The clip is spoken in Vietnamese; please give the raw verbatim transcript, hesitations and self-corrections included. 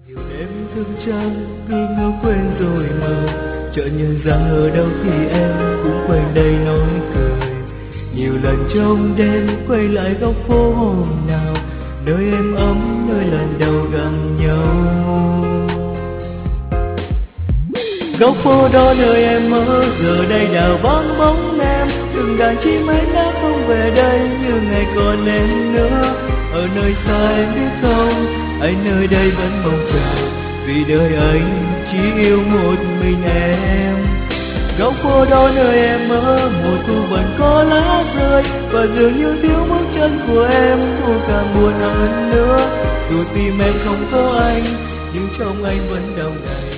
Nhiều đêm thức trắng nghi ngờ quên rồi mơ, chợt nhận ra ở đâu thì em cũng quanh đây nói cười. Nhiều lần trong đêm quay lại góc phố hôm nào, nơi em ấm, nơi lần đầu gặp nhau. Góc phố đó nơi em ở giờ đây đã vắng bóng em, từng đàn chim ấy đã không về đây như ngày còn em nữa. Ở nơi xa em biết không, anh nơi đây vẫn mong chờ, vì đời anh chỉ yêu một mình em. Góc phố đó nơi em ở, mùa thu vẫn có lá rơi, và dường như thiếu bước chân của em, thu càng buồn hơn nữa. Dù tim em không có anh, nhưng trong anh vẫn đong đầy